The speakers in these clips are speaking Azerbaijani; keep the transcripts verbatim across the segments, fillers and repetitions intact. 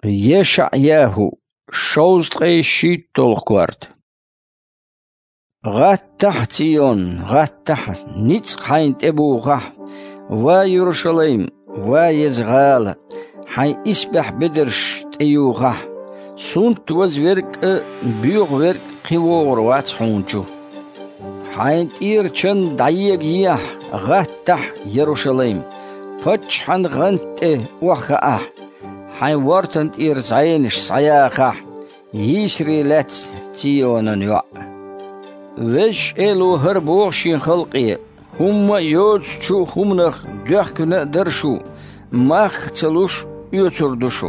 Yesha'yahu шоузтҟей шиттол кварт. Гъаттахь Цион, гъаттахь ницӀ хӀяйнтӀебугъахь, ва Иерушалайм, ва Езгъала, хӀяй исбехь бедерш тӀеюгъахь, сунт ваз веркӀ бюгъ веркӀ хъивогъур вац хӀунчу. хӀяйнтӀир чан дӀайегъияхь, гъаттахь Иерушалайм, паччъ хӀян гъантӀе уахаахь, хӀяй вартантӀир згӀайнш згӀаяхахь, йисри лец Ционан юъ. Веш элу гьар богъшин халкьи, хумма йоцчу хумнах духкна даршу, мах цалуш юцурдушу.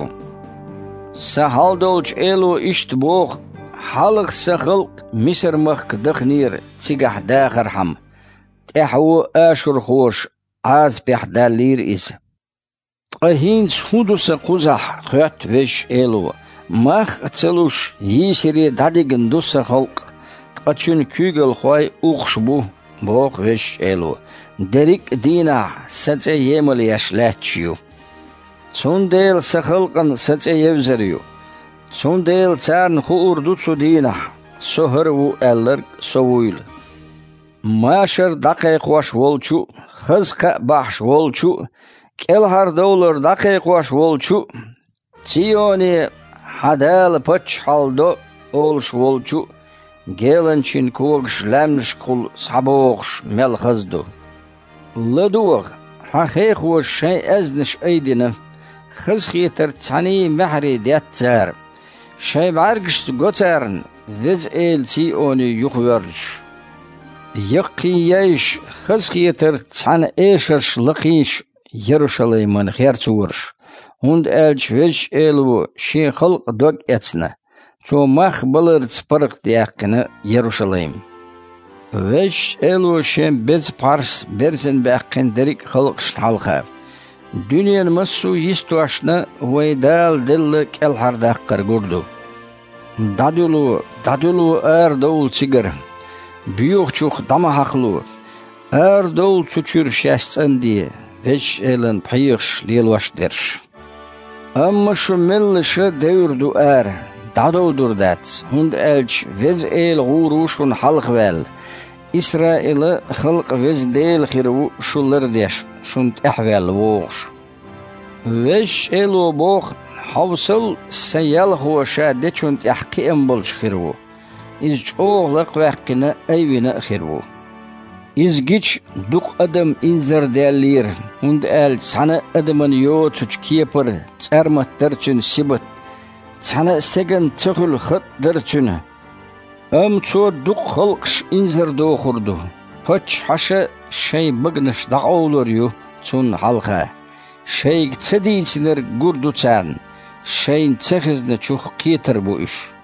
Сахалдолч элу ишт богъ, халх са халк миср махк дахнир цигах дахархам, тӀехӀу ашур хош аз пехӀдаллир из. ТӀахьинц худуса хъузахь хъят веш элу, мах цалуш йисири дадигн дуса халк, тӀачун күйгал хвай угъшбу богъ веш элу, дерик динахь сацӀе емал яшляччию. Цундел са халкъан сацӀе евзарию, цундел царн хуур дуцу динахь, со гьарву гӀелларг со вуйл. Машар дякьяйхъваш волчу, хазхъа бяхӀш волчу, кӀелхӀардовлар дякьяйхъваш волчу, Циони хӀядал паччъ хӀалдо олш волчу, геланчин когш лямшкъул схӀебогъш мел хазду. Ладуагъ хӀяхъехъваш шай азнаш айдина, хазхъетар цӀяни мехӀри дятцар, шай бгӀяргшц гоцарн вез эл Циони юхверлш. Якъи яйш хазхъетар цӀян эшарш лакъинш Иерушалайман херцуурш, гьунд гӀелч веш элу ши халкь дог эцна, цо мах баларц паргъ дяхъина Иерушалайм. Веш элу шен бец парс берзен бяхъин дерик халкь штхӀалха, дуниян массу йистуашна вайдал делла кӀелхӀардяхъар гурду. Дадулу, дадулу ар довул цигар, бюгъчух дамахахлу, ар довул цучур шас цӀанди, веш элан пхӀийгъш лелваш дерш. Амма шу меллиша деврду ар, дадовдур дац, гьунд гӀелч вез эл гъурушун хӀалхвел, Исраила халкь вез дел хирву шу лардеш, шун тӀехӀвел вогъш. Веш элу богъ хӀявсал сайялхуа ша дечун тӀехӀ киъам болш хирву, из чӀогъ лакьвяхъина айвина хирву. Изгич дук адам инзардяллир, гьунд гӀелч цӀяна адаман йоцуч кепар цӀармат дарчун сибат, цӀяна стеган цахъул хат дарчун. Ам цо дук халкьш инзардохурду, паччъ хӀяша шай багнаш дагӀовлур ю цун хӀялха, шайг ца дийцинар гурду цӀярн, шайн цахизна чух къетар бу иш.